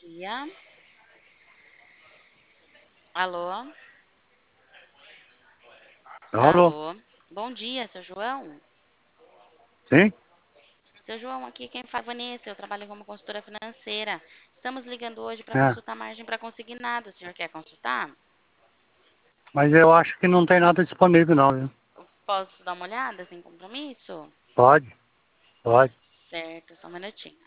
dia. Alô? Alô? Alô? Bom dia, seu João. Sim? Seu João, aqui quem fala é Vanessa, eu trabalho como consultora financeira. Estamos ligando hoje para É. consultar margem para consignado. O senhor quer consultar? Mas eu acho que não tem nada disponível não, viu? Posso dar uma olhada sem compromisso? Pode, pode. Certo, só um minutinho.